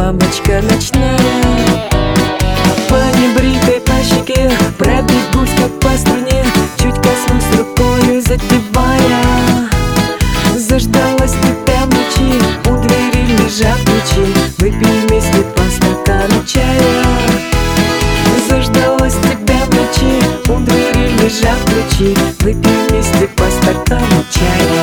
бабочка ночная. По небритой по щеке пробегусь, как по струне, чуть коснусь рукою, запевая. Заждалась тебя в ночи, у двери лежат ключи, выпьем вместе по стакану чая. Заждалась тебя в ночи, у двери лежат ключи, выпьем вместе по стакану чая.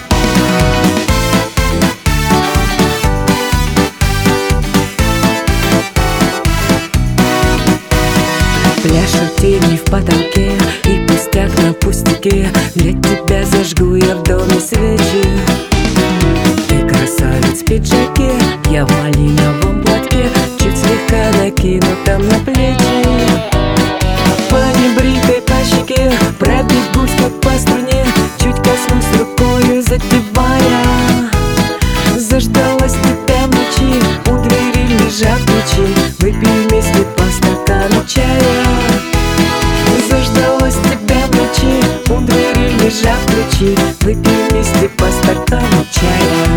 Пляшут тени в потолке и пустяк на пустяке. Для тебя зажгу я в доме свечи. Ты красавец в пиджаке, я в малиновом платке, чуть слегка накинутом на плечи. По небритой по щеке пробегусь, как по струне, чуть коснусь рукою, запевая. Заждалась тебя в ночи, у двери лежат ключи, выпьем вместе по стакану чая. Заждалась тебя в ночи, у двери лежат ключи, выпьем вместе по стакану чая.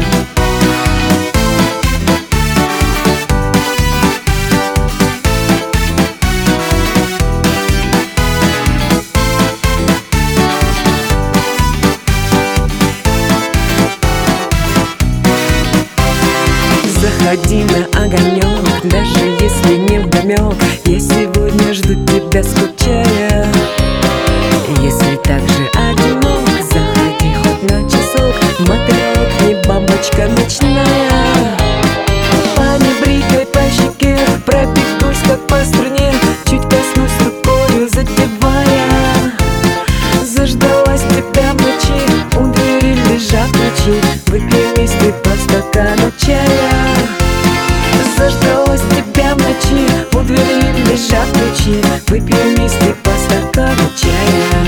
Заходи на огонек, даже если не вдомек. Я сегодня жду тебя, скучая. Если так же одинок, заходи хоть на часок. Мотылек, не бабочка ночная. По небритой по щеке пробегусь, как по струне, чуть коснусь рукою, запевая. Заждалась тебя в ночи, у двери лежат ключи, выпьем вместе по стакану чая. Заждалась тебя в ночи, у двери лежат ключи, выпьем вместе по стакану чая.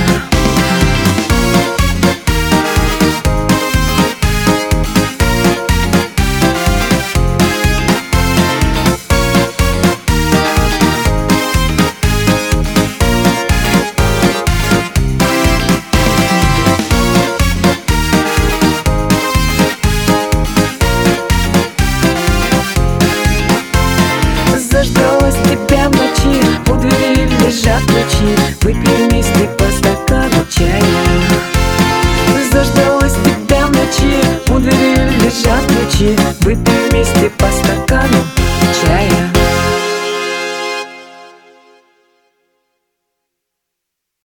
Заждалась тебя в ночи, у двери лежат ключи, выпьем вместе по